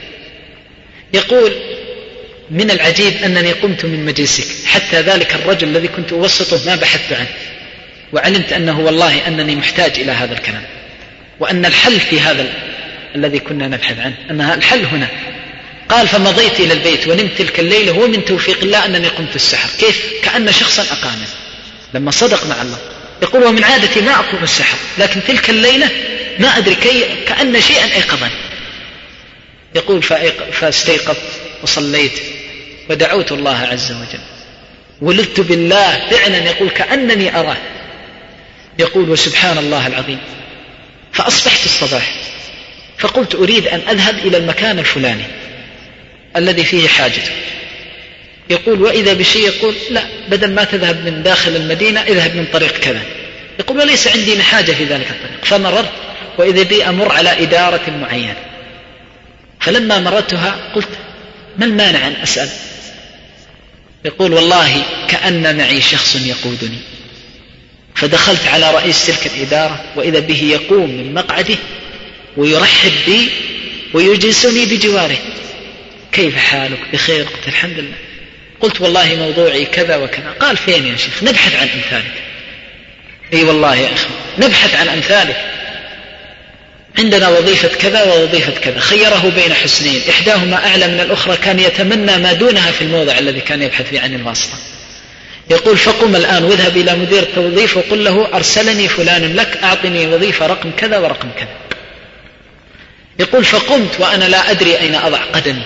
يقول: من العجيب أنني قمت من مجلسك، حتى ذلك الرجل الذي كنت أوسطه ما بحثت عنه، وعلمت أنه والله أنني محتاج إلى هذا الكلام، وأن الحل في هذا الذي كنا نبحث عنه، أنها الحل هنا. قال: فمضيت إلى البيت ونمت تلك الليلة، هو من توفيق الله أنني قمت السحر. كيف؟ كأن شخصا أقام لما صدق مع الله. يقول: ومن عادتي ما أقوم السحر، لكن تلك الليلة ما أدري كي كأن شيئا أيقظني. يقول: فاستيقظت وصليت ودعوت الله عز وجل، ولدت بالله فعلا. يقول: كأنني أراه. يقول: وسبحان الله العظيم. فأصبحت الصباح فقلت: أريد أن أذهب إلى المكان الفلاني الذي فيه حاجته. يقول: وإذا بشيء يقول: لا، بدل ما تذهب من داخل المدينة اذهب من طريق كذا. يقول: وليس عندي حاجة في ذلك الطريق. فمررت وإذا بي أمر على إدارة معينة، فلما مررتها قلت: ما المانع أن أسأل؟ يقول: والله كأن معي شخص يقودني. فدخلت على رئيس تلك الإدارة وإذا به يقوم من مقعده ويرحب بي ويجلسني بجواره. كيف حالك؟ بخير؟ قلت: الحمد لله. قلت: والله موضوعي كذا وكذا. قال: فين يا شيخ؟ نبحث عن أمثالك. أي والله يا أخي نبحث عن أمثالك، عندنا وظيفة كذا ووظيفة كذا. خيره بين حسنين، إحداهما أعلى من الأخرى، كان يتمنى ما دونها في الموضع الذي كان يبحث فيه عن الواسطة. يقول: فقم الآن واذهب إلى مدير التوظيف وقل له: أرسلني فلان لك، أعطني وظيفة رقم كذا ورقم كذا. يقول: فقمت وأنا لا أدري أين أضع قدمي،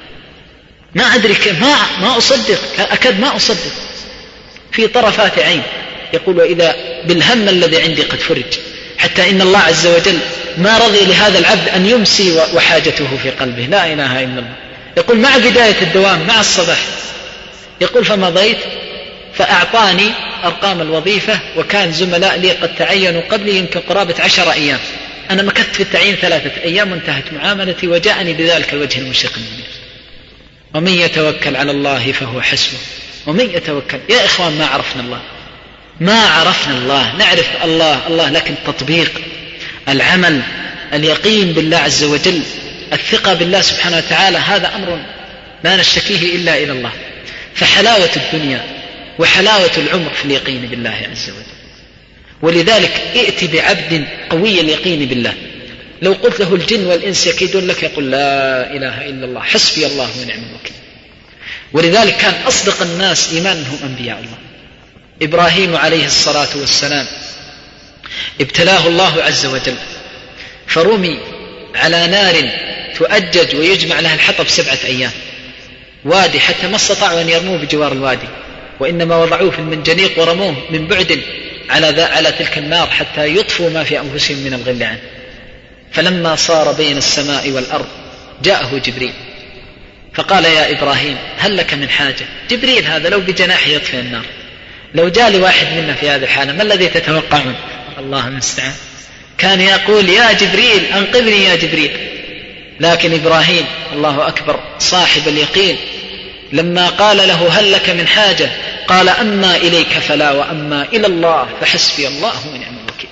ما أدري كيف، ما, ما أصدق، أكاد ما أصدق، في طرفات عين. يقول: وإذا بالهم الذي عندي قد فرج، حتى إن الله عز وجل ما رضي لهذا العبد أن يمسي وحاجته في قلبه. لا إله إلا الله. يقول: مع بداية الدوام مع الصباح. يقول: فمضيت فأعطاني أرقام الوظيفة، وكان زملاء لي قد تعينوا قبلي يمكن قرابة عشر أيام. أنا مكثت في التعيين ثلاثة أيام وانتهت معاملتي، وجاءني بذلك الوجه المشرق المنير. ومن يتوكل على الله فهو حسبه ومن يتوكل. يا إخوان ما عرفنا الله، ما عرفنا الله. نعرف الله الله لكن التطبيق، العمل، اليقين بالله عز وجل، الثقة بالله سبحانه وتعالى، هذا أمر لا نشتكيه إلا إلى الله. فحلاوة الدنيا وحلاوة العمر في اليقين بالله عز وجل. ولذلك ائت بعبد قوي اليقين بالله، لو قلت له الجن والإنس يكيدون لك يقول: لا إله إلا الله حسبي الله ونعم الوكيل. ولذلك كان أصدق الناس إيمانهم أنبياء الله. إبراهيم عليه الصلاة والسلام ابتلاه الله عز وجل فرمي على نار تؤجج ويجمع لها الحطب سبعة أيام، وادي حتى ما استطاعوا أن يرموه بجوار الوادي، وإنما وضعوه في المنجنيق ورموه من بعد على, على تلك النار حتى يطفوا ما في أنفسهم من الغل عنه. فلما صار بين السماء والأرض جاءه جبريل فقال يا إبراهيم هل لك من حاجة؟ جبريل هذا لو بجناح يطفئ النار، لو جاء لواحد منا في هذه الحالة ما الذي تتوقعون؟ الله المستعان. كان يقول يا جبريل أنقذني يا جبريل. لكن إبراهيم الله أكبر صاحب اليقين لما قال له هل لك من حاجة قال أما إليك فلا وأما إلى الله فحسبي الله ونعم الوكيل.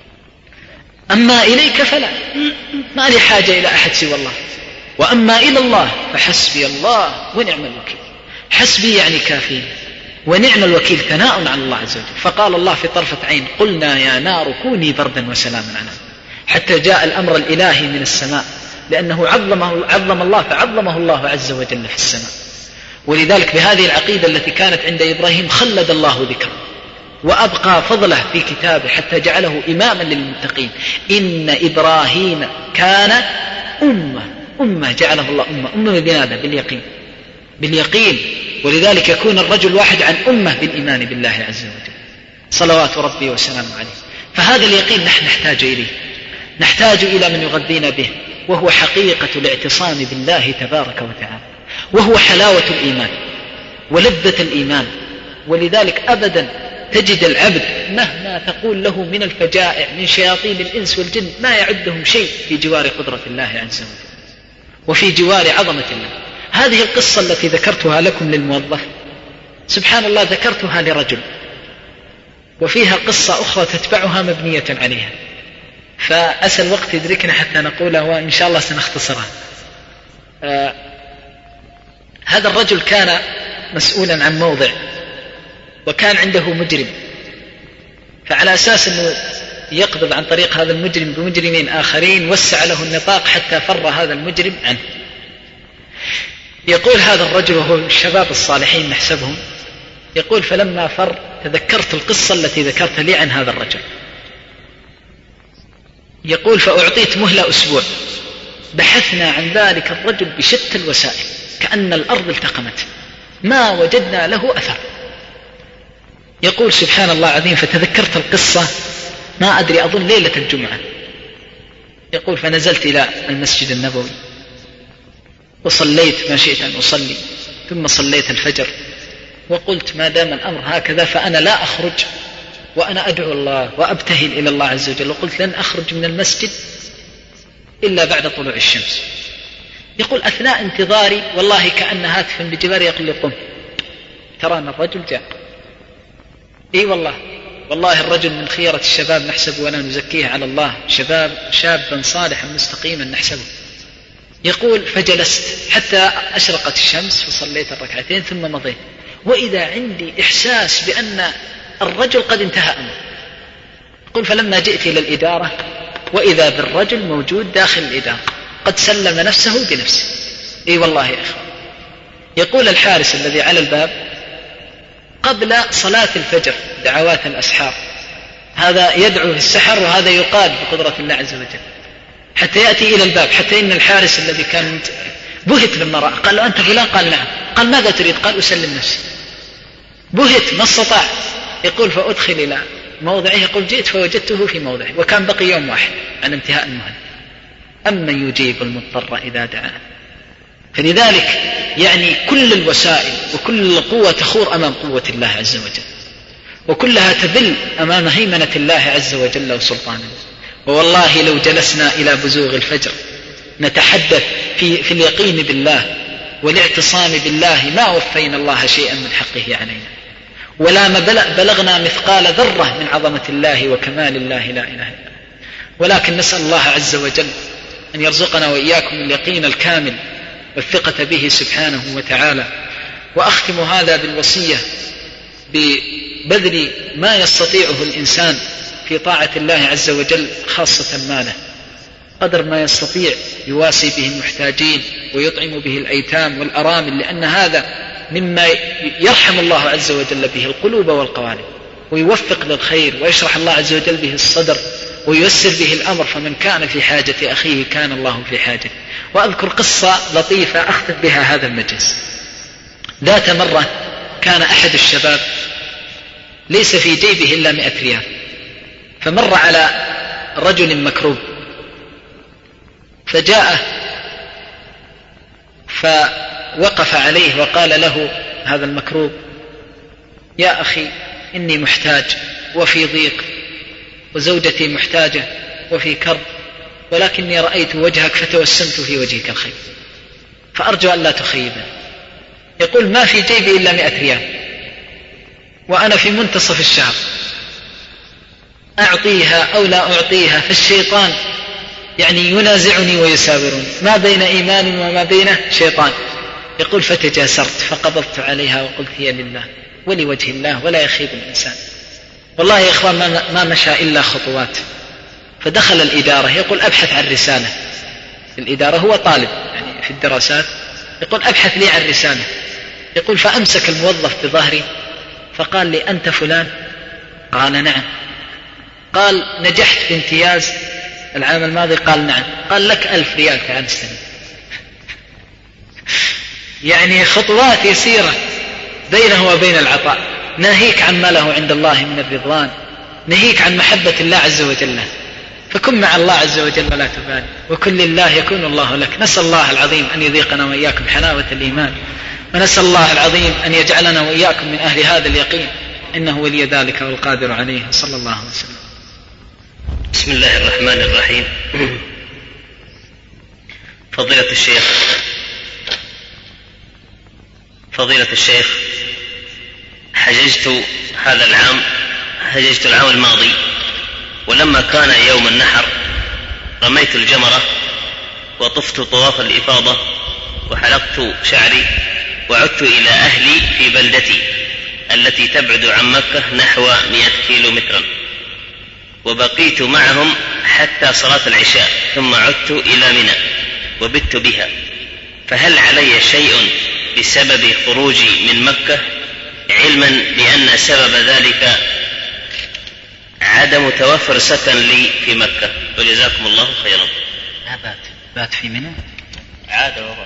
أما إليك فلا، ما لي حاجة إلى أحد سوى الله، وأما إلى الله فحسبي الله ونعم الوكيل. حسبي يعني كافين، ونعم الوكيل ثناء على الله عز وجل. فقال الله في طرفة عين قلنا يا نار كوني بردا وسلاما على، حتى جاء الأمر الإلهي من السماء، لأنه عظمه عظم الله فعظمه الله عز وجل في السماء. ولذلك بهذه العقيدة التي كانت عند إبراهيم خلد الله ذكره وأبقى فضله في كتابه حتى جعله إماما للمتقين. إن إبراهيم كان أمة أمة جعله الله أمة أمة بماذا؟ باليقين باليقين. ولذلك يكون الرجل واحد عن أمة بالإيمان بالله عز وجل صلوات ربي وسلامه عليه. فهذا اليقين نحن نحتاج إليه، نحتاج إلى من يغذينا به، وهو حقيقة الاعتصام بالله تبارك وتعالى، وهو حلاوة الإيمان ولذة الإيمان. ولذلك أبدا تجد العبد مهما تقول له من الفجائع من شياطين الإنس والجن ما يعدهم شيء في جوار قدرة الله عز وجل وفي جوار عظمة الله. هذه القصة التي ذكرتها لكم للموظف سبحان الله ذكرتها لرجل، وفيها قصة أخرى تتبعها مبنية عليها، فأسأل الوقت يدركنا حتى نقولها وإن شاء الله سنختصرها. آه هذا الرجل كان مسؤولا عن موضع وكان عنده مجرم، فعلى أساس أنه يقبض عن طريق هذا المجرم بمجرمين آخرين وسع له النطاق حتى فر هذا المجرم عنه. يقول هذا الرجل وهو الشباب الصالحين نحسبهم، يقول فلما فر تذكرت القصة التي ذكرت لي عن هذا الرجل. يقول فأعطيت مهلة أسبوع، بحثنا عن ذلك الرجل بشتى الوسائل كأن الأرض التقمت ما وجدنا له أثر. يقول سبحان الله العظيم فتذكرت القصة ما أدري أظن ليلة الجمعة. يقول فنزلت إلى المسجد النبوي وصليت ما شئت أن أصلي، ثم صليت الفجر وقلت ما دام الأمر هكذا فأنا لا أخرج وأنا أدعو الله وأبتهل إلى الله عز وجل، وقلت لن أخرج من المسجد إلا بعد طلوع الشمس. يقول أثناء انتظاري والله كأن هاتفا بجواري يقول لي قم ترانا الرجل جاء. إي والله والله الرجل من خيرة الشباب نحسب ولا نزكيه على الله، شباب شابا صالحا مستقيما نحسبه. يقول فجلست حتى أشرقت الشمس فصليت الركعتين ثم مضيت، وإذا عندي إحساس بأن الرجل قد انتهى أمره. يقول فلما جئت إلى الإدارة وإذا بالرجل موجود داخل الإدارة قد سلم نفسه بنفسه. إي والله يا إخوان. يقول الحارس الذي على الباب قبل صلاة الفجر دعوات الأسحار، هذا يدعو في السحر وهذا يقاد بقدرة الله عز وجل حتى يأتي إلى الباب، حتى إن الحارس الذي كان بهت لما رأى قال له أنت فلان؟ قال نعم. قال ماذا تريد؟ قال أسلم نفسي. بهت ما استطاع. يقول فأدخل إلى موضعه، يقول جئت فوجدته في موضعه وكان بقي يوم واحد عن انتهاء المهلة. أما يجيب المضطر إذا دعاه. فلذلك يعني كل الوسائل وكل القوة تخور أمام قوة الله عز وجل، وكلها تذل أمام هيمنة الله عز وجل وسلطانه. والله لو جلسنا إلى بزوغ الفجر نتحدث في, في اليقين بالله والاعتصام بالله ما وفينا الله شيئا من حقه علينا، ولا ما بلغنا مثقال ذرة من عظمة الله وكمال الله لا إله إلا الله. ولكن نسأل الله عز وجل أن يرزقنا وإياكم اليقين الكامل والثقة به سبحانه وتعالى. وأختم هذا بالوصية ببذل ما يستطيعه الإنسان في طاعة الله عز وجل، خاصة ماله قدر ما يستطيع يواسي به المحتاجين ويطعم به الأيتام والأرامل، لأن هذا مما يرحم الله عز وجل به القلوب والقوالب. ويوفق للخير ويشرح الله عز وجل به الصدر وييسر به الأمر، فمن كان في حاجة أخيه كان الله في حاجة. وأذكر قصة لطيفة أختم بها هذا المجلس. ذات مرة كان أحد الشباب ليس في جيبه إلا مئة ريال، فمر على رجل مكروب فجاءه فوقف عليه وقال له هذا المكروب: يا أخي إني محتاج وفي ضيق، وزوجتي محتاجة وفي كرب، ولكني رأيت وجهك فتوسمت في وجهك الخير، فأرجو أن لا تخيبني. يقول: ما في جيبي إلا مئة ريال وأنا في منتصف الشهر، أعطيها أو لا أعطيها فالشيطان يعني ينازعني ويساورني، ما بين إيمان وما بين شيطان. يقول: فتجاسرت فقبضت عليها وقلت هي لله ولوجه الله ولا يخيب الإنسان. والله يا إخوان ما مشى إلا خطوات، فدخل الإدارة. يقول: أبحث عن رسالة. الإدارة هو طالب يعني في الدراسات. يقول: أبحث لي عن رسالة. يقول: فأمسك الموظف بظهري فقال لي: أنت فلان؟ قال: نعم. قال: نجحت بامتياز العام الماضي؟ قال: نعم. قال: لك ألف ريال تعال استلم. يعني خطوات يسيرة بينه وبين العطاء، ناهيك عن ما له عند الله من الرضوان، ناهيك عن محبة الله عز وجل. فكن مع الله عز وجل ولا تبالي، وكن لله يكون الله لك. نسأل الله العظيم أن يذيقنا وإياكم حلاوة الإيمان، ونسأل الله العظيم أن يجعلنا وإياكم من أهل هذا اليقين، إنه ولي ذلك والقادر عليه. صلى الله عليه وسلم. بسم الله الرحمن الرحيم. فضيلة الشيخ فضيلة الشيخ حججت هذا العام حججت العام الماضي، ولما كان يوم النحر رميت الجمرة وطفت طواف الإفاضة وحلقت شعري وعدت إلى أهلي في بلدتي التي تبعد عن مكة نحو مئة كيلو مترا، وبقيت معهم حتى صلاة العشاء، ثم عدت إلى منى وبت بها. فهل علي شيء بسبب خروجي من مكة، علما بأن سبب ذلك عدم توفر سكن لي في مكة؟ وجزاكم الله خيرا. لا بات بات في منى عاد وراء.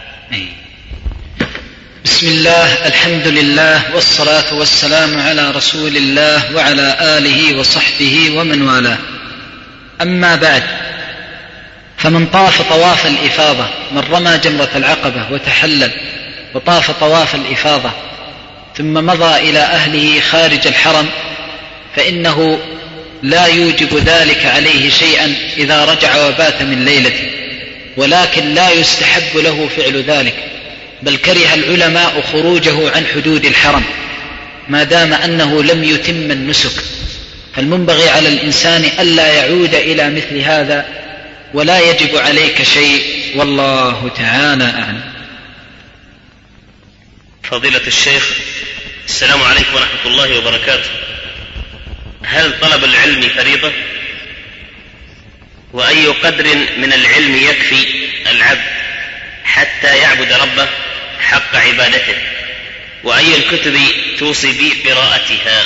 بسم الله، الحمد لله، والصلاة والسلام على رسول الله وعلى آله وصحبه ومن والاه. أما بعد، فمن طاف طواف الإفاضة، من رمى جمرة العقبة وتحلل وطاف طواف الإفاضة ثم مضى إلى أهله خارج الحرم، فإنه لا يوجب ذلك عليه شيئا إذا رجع وبات من ليلته، ولكن لا يستحب له فعل ذلك، بل كره العلماء خروجه عن حدود الحرم ما دام أنه لم يتم النسك. فالمنبغي على الإنسان ألا يعود إلى مثل هذا، ولا يجب عليك شيء، والله تعالى أعلم. فضيلة الشيخ، السلام عليكم ورحمة الله وبركاته. هل طلب العلم فريضة؟ وأي قدر من العلم يكفي العبد حتى يعبد ربه حق عبادته؟ وأي الكتب توصي بقراءتها؟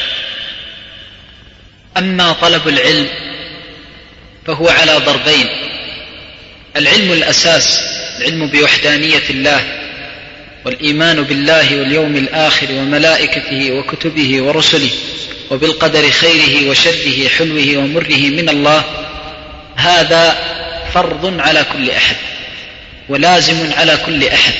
أما طلب العلم فهو على ضربين: العلم الأساس، العلم بوحدانية الله والإيمان بالله واليوم الآخر وملائكته وكتبه ورسله وبالقدر خيره وشره حلوه ومره من الله، هذا فرض على كل أحد ولازم على كل أحد.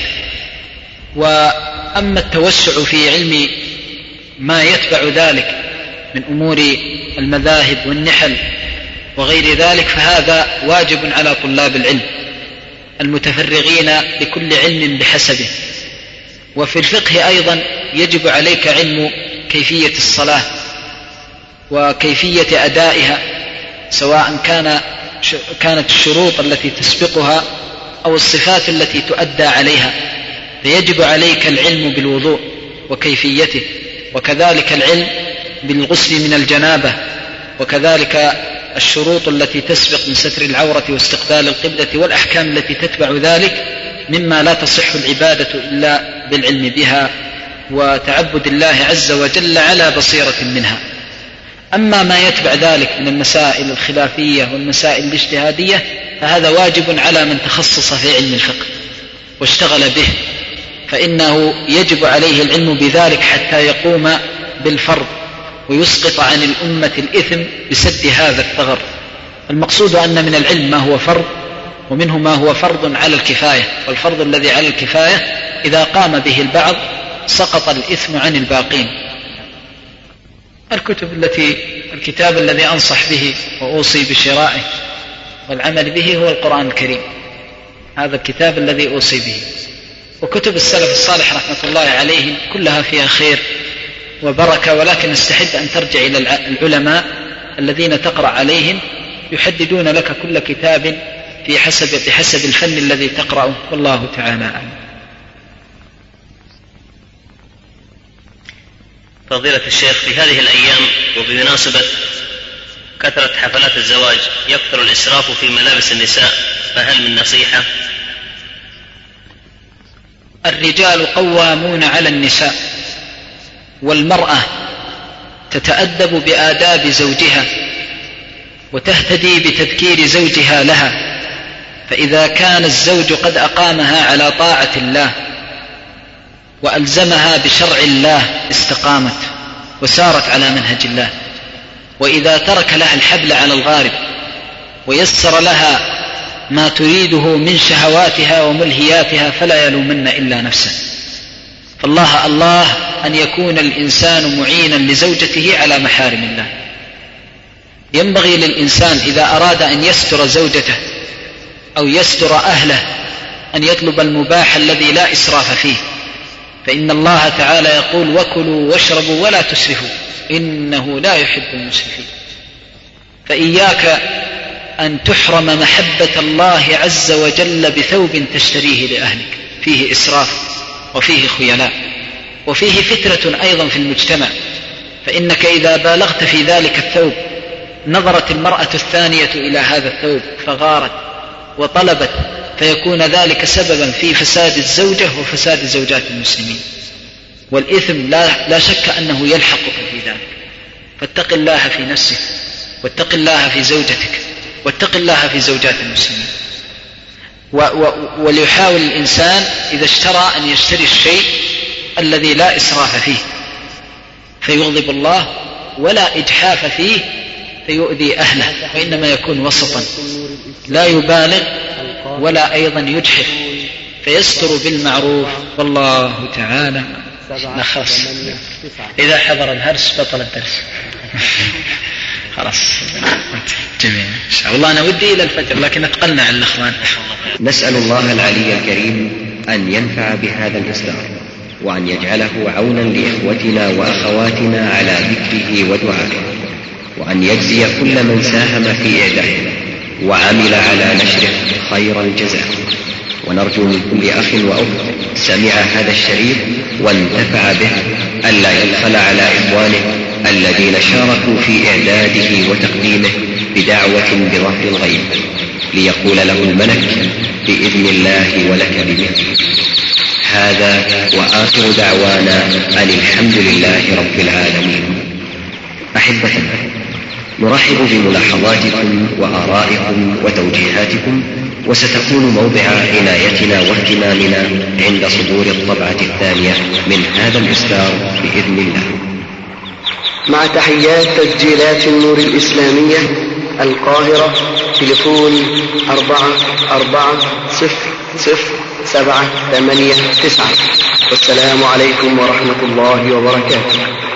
وأما التوسع في علم ما يتبع ذلك من أمور المذاهب والنحل وغير ذلك، فهذا واجب على طلاب العلم المتفرغين لكل علم بحسبه. وفي الفقه أيضا يجب عليك علم كيفية الصلاة وكيفية أدائها، سواء كان كانت الشروط التي تسبقها أو الصفات التي تؤدى عليها، فيجب عليك العلم بالوضوء وكيفيته، وكذلك العلم بالغسل من الجنابة، وكذلك الشروط التي تسبق من ستر العورة واستقبال القبلة والأحكام التي تتبع ذلك، مما لا تصح العبادة إلا بالعلم بها وتعبد الله عز وجل على بصيرة منها. أما ما يتبع ذلك من المسائل الخلافية والمسائل الاجتهادية فهذا واجب على من تخصص في علم الفقه واشتغل به، فإنه يجب عليه العلم بذلك حتى يقوم بالفرض ويسقط عن الأمة الإثم بسد هذا الثغر. المقصود أن من العلم ما هو فرض ومنه ما هو فرض على الكفاية، والفرض الذي على الكفاية إذا قام به البعض سقط الإثم عن الباقين. الكتب التي الكتاب الذي أنصح به وأوصي بشرائه والعمل به هو القرآن الكريم، هذا الكتاب الذي أوصي به. وكتب السلف الصالح رحمة الله عليهم كلها فيها خير وبركة، ولكن استحب أن ترجع إلى العلماء الذين تقرأ عليهم يحددون لك كل كتاب في حسب بحسب الفن الذي تقرأه، والله تعالى أعلم. فضيلة الشيخ، في هذه الأيام وبمناسبة كثرة حفلات الزواج يكثر الإسراف في ملابس النساء، فهل من نصيحة؟ الرجال قوامون على النساء، والمرأة تتأدب بآداب زوجها وتهتدي بتذكير زوجها لها، فإذا كان الزوج قد أقامها على طاعة الله وألزمها بشرع الله استقامت وسارت على منهج الله، وإذا ترك لها الحبل على الغارب ويسر لها ما تريده من شهواتها وملهياتها فلا يلومن إلا نفسه. فالله الله أن يكون الإنسان معينا لزوجته على محارم الله. ينبغي للإنسان إذا أراد أن يستر زوجته أو يستر أهله أن يطلب المباح الذي لا إسراف فيه، فإن الله تعالى يقول: وكلوا واشربوا ولا تسرفوا إنه لا يحب المسرفين. فإياك أن تحرم محبة الله عز وجل بثوب تشتريه لأهلك فيه إسراف وفيه خيلاء وفيه فتنة أيضا في المجتمع، فإنك إذا بالغت في ذلك الثوب نظرت المرأة الثانية إلى هذا الثوب فغارت وطلبت، فيكون ذلك سببا في فساد الزوجة وفساد زوجات المسلمين، والإثم لا, لا شك أنه يلحقك في ذلك. فاتق الله في نفسك واتق الله في زوجتك واتق الله في زوجات المسلمين. و و وليحاول الإنسان إذا اشترى أن يشتري الشيء الذي لا إسراف فيه فيغضب الله ولا إجحاف فيه فيؤذي أهله، وإنما يكون وسطا لا يبالغ ولا أيضا يجحف، فيستر بالمعروف، والله تعالى نخص. إذا حضر الهرس بطل الدرس. خلاص جميل إن شاء الله. أنا ودي إلى الفجر لكن أتقلنا على الأخوان. نسأل الله العلي الكريم أن ينفع بهذا الإصدار وأن يجعله عونا لإخوتنا وأخواتنا على ذكره ودعائه، وأن يجزي كل من ساهم في إعداده وعمل على نشره خير الجزاء. ونرجو من كل أخ وأخت سمع هذا الشريط وانتفع به ألا يبخل على إخوانه الذين شاركوا في إعداده وتقديمه بدعوة بظهر الغيب، ليقول له الملك بإذن الله ولك بمثله. هذا وآخر دعوانا أن الحمد لله رب العالمين. أحبتنا، نرحب بملاحظاتكم وآرائكم وتوجيهاتكم، وستكون موضع عنايتنا واهتمامنا عند صدور الطبعة الثانية من هذا الإصدار بإذن الله. مع تحيات تسجيلات النور الإسلامية القاهرة، تليفون أربعة أربعة صفر صفر سبعة ثمانية تسعة، والسلام عليكم ورحمة الله وبركاته.